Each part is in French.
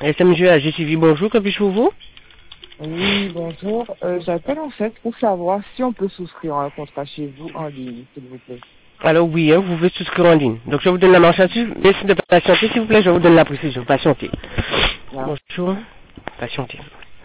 SMGA, j'ai suivi, bonjour, que puis-je pour vous? Oui, bonjour. J'appelle en fait pour savoir si on peut souscrire un contrat chez vous en ligne, s'il vous plaît. Alors oui, hein, vous pouvez souscrire en ligne. Donc je vous donne la marche là-dessus. Merci de patienter, s'il vous plaît, je vous donne la précision. Patientez. Là. Bonjour. Patientez.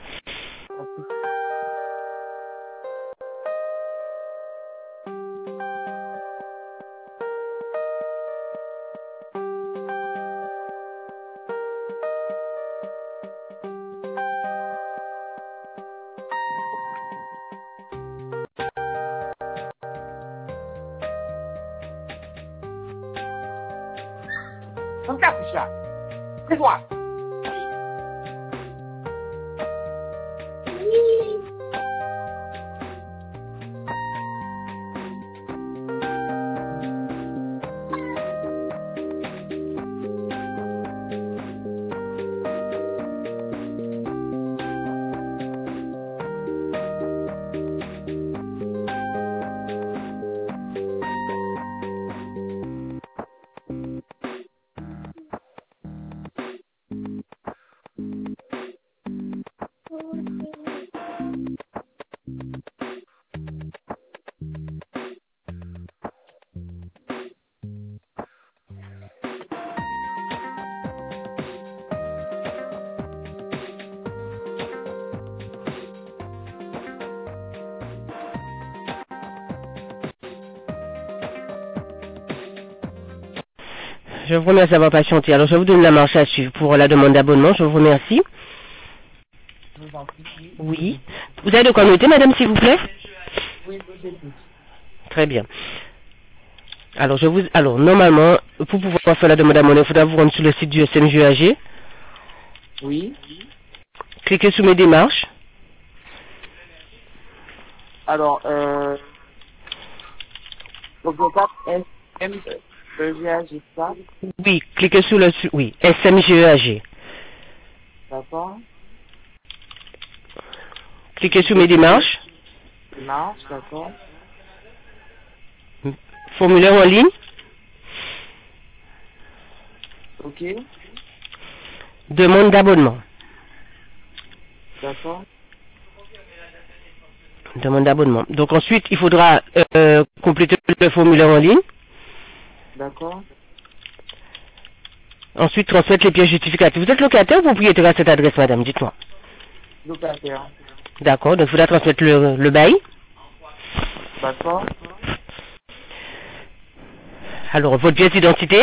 Vamos cá, puxar. C'est moi. Je vous remercie d'avoir patienté. Alors je vous donne la marche à suivre pour la demande d'abonnement. Je vous remercie. Je vous en prie. Oui. Vous avez de quoi noter, madame, s'il vous plaît? Oui, je vous écoute. Très bien. Alors normalement, pour pouvoir faire la demande d'abonnement, il faudra vous rendre sur le site du SMGAG. Oui. Cliquez sur mes démarches. Alors, donc je tape SMGAG, ça. Oui, cliquez sur le oui, SMGAG. D'accord. Cliquez sur mes démarches. Marche, d'accord. Formulaire en ligne. Ok. Demande d'abonnement. D'accord. Demande d'abonnement. Donc ensuite, il faudra compléter le formulaire en ligne. D'accord. Ensuite, transmettre les pièces justificatives. Vous êtes locataire ou propriétaire à cette adresse, madame? Dites-moi. Locataire. D'accord, donc il faudra transmettre le bail. D'accord. Alors, votre pièce d'identité.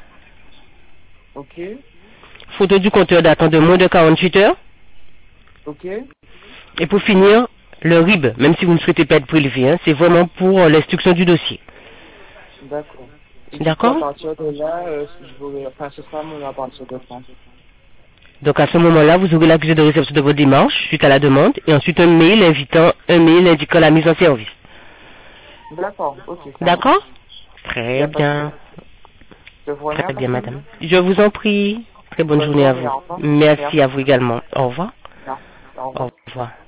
Ok. Photo du compteur datant de moins de 48 heures. Ok. Et pour finir, le RIB, même si vous ne souhaitez pas être prélevé, hein, c'est vraiment pour l'instruction du dossier. D'accord. Et du coup, à D'accord? partir de là, enfin, ce sera mon à partir de quand? Donc à ce moment-là, vous aurez l'accusé de réception de votre démarche suite à la demande et ensuite un mail indiquant la mise en service. D'accord, ok, ça marche. D'accord? Il n'y Très a pas de bien. problème. Je vous Très bien, remercie. madame. Je vous en prie. Très bonne Bonne journée à journée, vous. au revoir. Merci Merci. à vous également. Au revoir. Merci. Au revoir. Au revoir.